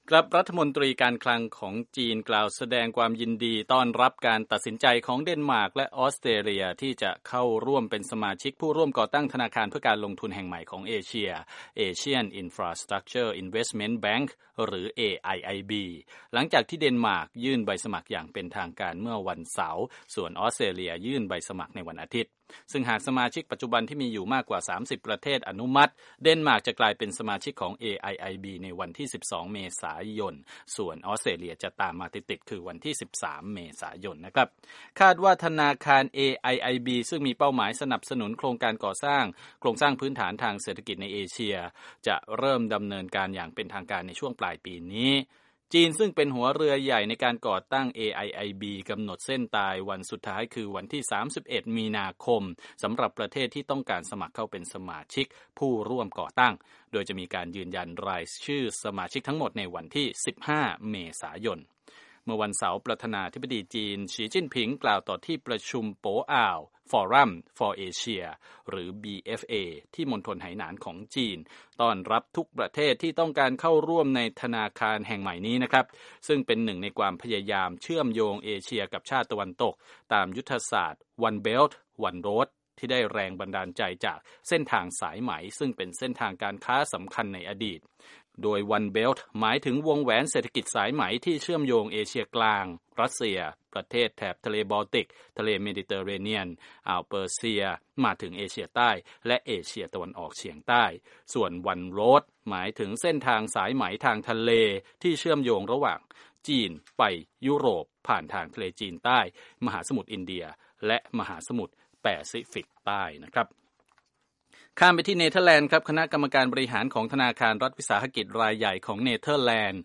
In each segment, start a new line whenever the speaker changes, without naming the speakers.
ครับรัฐมนตรีการคลังของจีนกล่าวแสดงความยินดีต้อนรับการตัดสินใจของเดนมาร์กและออสเตรเลียที่จะเข้าร่วมเป็นสมาชิกผู้ร่วมก่อตั้งธนาคารเพื่อการลงทุนแห่งใหม่ของเอเชีย Asian Infrastructure Investment Bank หรือ AIIB หลังจากที่เดนมาร์กยื่นใบสมัครอย่างเป็นทางการเมื่อวันเสาร์ส่วนออสเตรเลียยื่นใบสมัครในวันอาทิตย์ซึ่งหากสมาชิกปัจจุบันที่มีอยู่มากกว่า30ประเทศอนุมัติเดนมาร์กจะกลายเป็นสมาชิกของ AIIB ในวันที่12เมษายนส่วนออสเตรเลียจะตามมาติดๆคือวันที่13เมษายนนะครับคาดว่าธนาคาร AIIB ซึ่งมีเป้าหมายสนับสนุนโครงการก่อสร้างโครงสร้างพื้นฐานทางเศรษฐกิจในเอเชียจะเริ่มดำเนินการอย่างเป็นทางการในช่วงปลายปีนี้จีนซึ่งเป็นหัวเรือใหญ่ในการก่อตั้ง AIIB กำหนดเส้นตายวันสุดท้ายคือวันที่31มีนาคมสำหรับประเทศที่ต้องการสมัครเข้าเป็นสมาชิกผู้ร่วมก่อตั้งโดยจะมีการยืนยันรายชื่อสมาชิกทั้งหมดในวันที่15เมษายนเมื่อวันเสาร์ประธานาธิบดีจีนสีจิ้นผิงกล่าวต่อที่ประชุมโปอ่าว Forum for Asia หรือ BFA ที่มณฑลไหหนานของจีนต้อนรับทุกประเทศที่ต้องการเข้าร่วมในธนาคารแห่งใหม่นี้นะครับซึ่งเป็นหนึ่งในความพยายามเชื่อมโยงเอเชียกับชาติตะวันตกตามยุทธศาสตร์ One Belt One Road ที่ได้แรงบันดาลใจจากเส้นทางสายไหมซึ่งเป็นเส้นทางการค้าสำคัญในอดีตโดย One Belt หมายถึงวงแหวนเศรษฐกิจสายไหมที่เชื่อมโยงเอเชียกลางรัสเซียประเทศแถบทะเลบอลติกทะเลเมดิเตอร์เรเนียนอ่าวเปอร์เซียมาถึงเอเชียใต้และเอเชียตะวันออกเฉียงใต้ส่วน One Road หมายถึงเส้นทางสายไหมทางทะเลที่เชื่อมโยงระหว่างจีนไปยุโรปผ่านทางทะเลจีนใต้มหาสมุทรอินเดียและมหาสมุทรแปซิฟิกใต้นะครับข้ามไปที่เนเธอร์แลนด์ครับคณะกรรมการบริหารของธนาคารรัฐวิสาหกิจรายใหญ่ของเนเธอร์แลนด์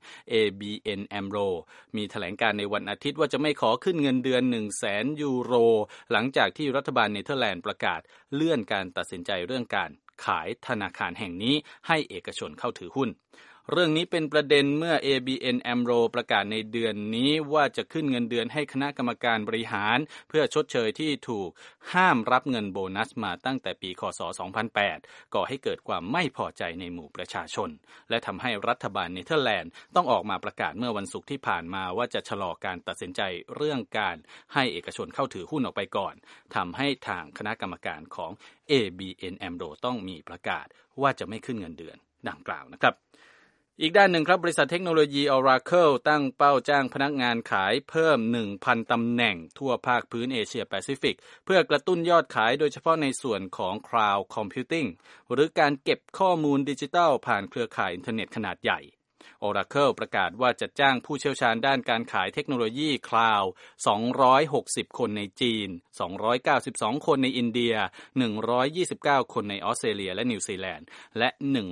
ABN AMRO มีแถลงการในวันอาทิตย์ว่าจะไม่ขอขึ้นเงินเดือน 100,000 ยูโรหลังจากที่รัฐบาลเนเธอร์แลนด์ประกาศเลื่อนการตัดสินใจเรื่องการขายธนาคารแห่งนี้ให้เอกชนเข้าถือหุ้นเรื่องนี้เป็นประเด็นเมื่อ ABN AMRO ประกาศในเดือนนี้ว่าจะขึ้นเงินเดือนให้คณะกรรมการบริหารเพื่อชดเชยที่ถูกห้ามรับเงินโบนัสมาตั้งแต่ปีคศ 2008 ก่อให้เกิดความไม่พอใจในหมู่ประชาชนและทำให้รัฐบาลเนเธอร์แลนด์ต้องออกมาประกาศเมื่อวันศุกร์ที่ผ่านมาว่าจะชะลอการตัดสินใจเรื่องการให้เอกชนเข้าถือหุ้นออกไปก่อนทำให้ทางคณะกรรมการของ ABN AMRO ต้องมีประกาศว่าจะไม่ขึ้นเงินเดือนดังกล่าวนะครับอีกด้านหนึ่งครับบริษัทเทคโนโลยี Oracle ตั้งเป้าจ้างพนักงานขายเพิ่ม 1,000 ตำแหน่งทั่วภาคพื้นเอเชียแปซิฟิกเพื่อกระตุ้นยอดขายโดยเฉพาะในส่วนของ Cloud Computing หรือการเก็บข้อมูลดิจิทัลผ่านเครือข่ายอินเทอร์เน็ตขนาดใหญ่Oracle ประกาศว่าจะจ้างผู้เชี่ยวชาญด้านการขายเทคโนโลยีคลาวด์260 คนในจีน292 คนในอินเดีย129 คนในออสเตรเลียและนิวซีแลนด์และ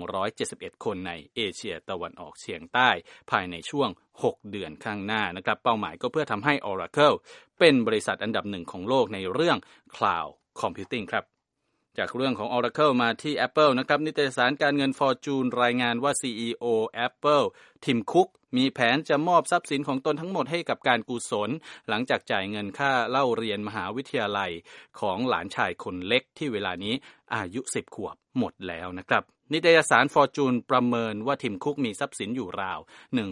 171 คนในเอเชียตะวันออกเฉียงใต้ภายในช่วง6 เดือนข้างหน้านะครับเป้าหมายก็เพื่อทำให้ Oracle เป็นบริษัทอันดับหนึ่งของโลกในเรื่อง Cloud Computing ครับจากเรื่องของ Oracle มาที่ Apple นะครับนิตยสารการเงิน Fortune รายงานว่า CEO Apple ทิมคุกมีแผนจะมอบทรัพย์สินของตนทั้งหมดให้กับการกุศลหลังจากจ่ายเงินค่าเล่าเรียนมหาวิทยาลัยของหลานชายคนเล็กที่เวลานี้อายุ10 ขวบหมดแล้วนะครับนิตยสาร Fortune ประเมินว่าทิมคุกมีทรัพย์สินอยู่ราว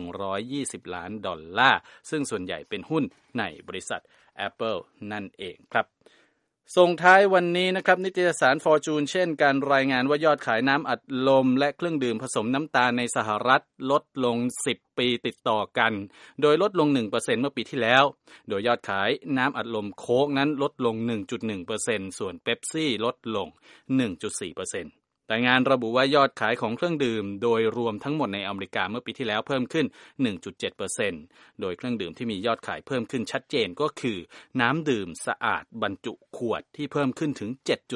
$120 ล้านซึ่งส่วนใหญ่เป็นหุ้นในบริษัท Apple นั่นเองครับส่งท้ายวันนี้นะครับนิตยสาร Fortune เช่นการรายงานว่ายอดขายน้ำอัดลมและเครื่องดื่มผสมน้ำตาลในสหรัฐลดลง10 ปีติดต่อกันโดยลดลง 1% เมื่อปีที่แล้วโดยยอดขายน้ำอัดลมโค้กนั้นลดลง 1.1% ส่วนเป๊ปซี่ลดลง 1.4%รายงานระบุว่ายอดขายของเครื่องดื่มโดยรวมทั้งหมดในอเมริกาเมื่อปีที่แล้วเพิ่มขึ้น 1.7% โดยเครื่องดื่มที่มียอดขายเพิ่มขึ้นชัดเจนก็คือน้ำดื่มสะอาดบรรจุขวดที่เพิ่มขึ้นถึง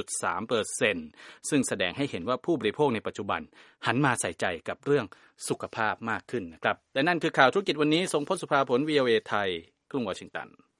7.3% ซึ่งแสดงให้เห็นว่าผู้บริโภคในปัจจุบันหันมาใส่ใจกับเรื่องสุขภาพมากขึ้นนะครับและนั่นคือข่าวธุรกิจวันนี้ทรงพจน์ สุภาผล VOA ไทยกรุงวอชิงตัน